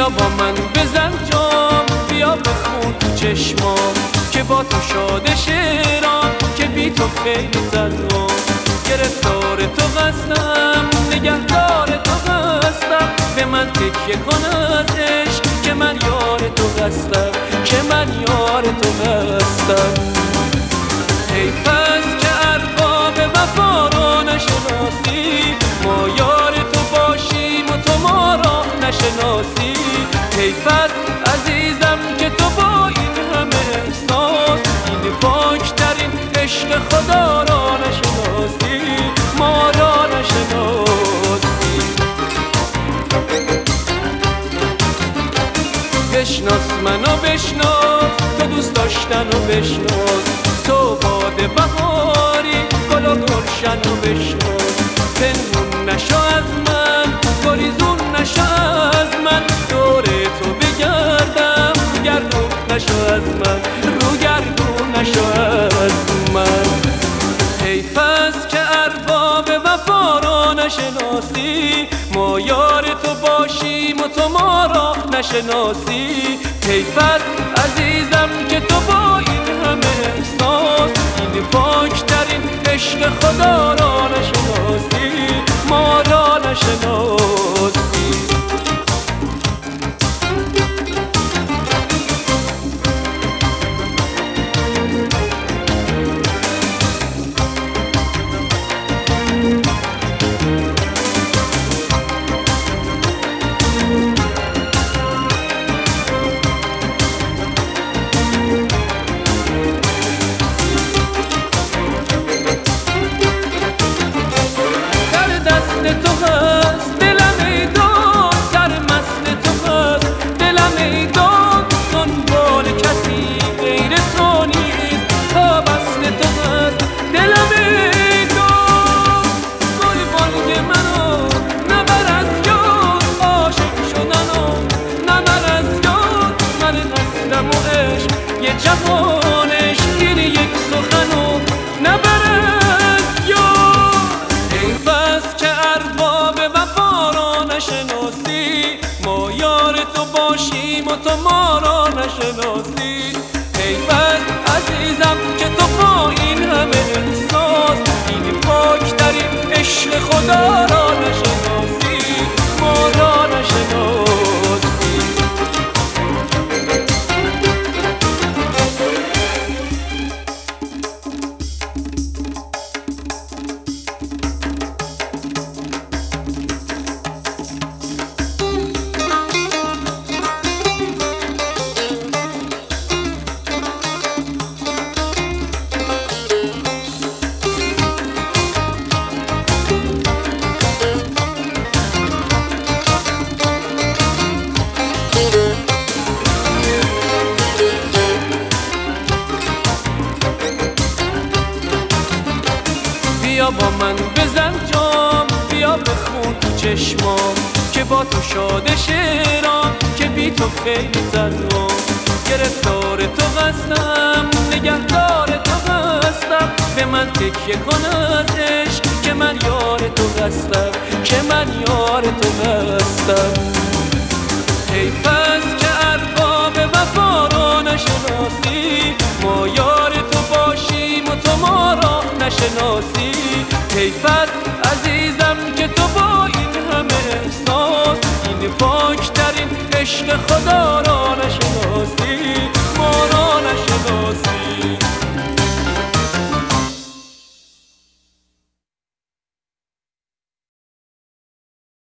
بیا با من بزن جام، بیا بخون تو چشمام که با تو شاده شعرام، که بی تو خیلی تنهام. گرفتار تو هستم، نگهدار تو هستم، به من تکیه کن از عشق که من یار تو هستم، که من یار تو هستم. حیف است که ارباب وفا را نشناسی، ما یار تو باشیم و تو ما را نشناسی. حیف است عزیزم که تو با این همه احساس، این پاکترین عشق خدا را نشناسی، ما را نشناسی. بشناس منو بشناس، تو دوست داشتن و بشناس، تو باد بهاری گل و گلشن و بشناس. پنهون نشو از من، گریزون نشو از من، دور تو بگردم، گردون نشو از من، رو گردون نشو از من. حیف است که ارباب وفا را نشناسی، ما یار تو باشیم و تو ما را نشناسی. حیف است عزیزم که تو با این همه احساس، این پاکترین عشق خدا را نشناسی، ما را نشناسی. تو هست دلم ای داد، سرمست تو هست دلم ای داد، دنبال کسی غیر تو نیست، پابست تو هست دلم ای داد. گل بانگ منو نبر از یاد، عاشق شدنو نبر از یاد، من هستم و عشق یه جهانش، این یک سخنو نبر از یاد. حیف است که ارباب وفا را نشناسی، ما یار تو باشیم و تو ما را نشناسی. حیف است عزیزم که تو با این همه احساس، این پاکترین عشق خدا را نشناسی، ما را نشناسی. بیا با من بزن جام، بیا بخون تو چشمام که با تو شاده شعرام، که بی تو خیلی تنهام. گرفتار تو هستم، نگهدار تو هستم، به من تکیه کن از عشق که من یار تو هستم، که من یار تو هستم. حیف است که ارباب وفا را نشناسی، ما یار تو باشیم و تو ما را نشناسی. حیف است عزیزم که تو با این همه احساس، این پاکترین عشق خدا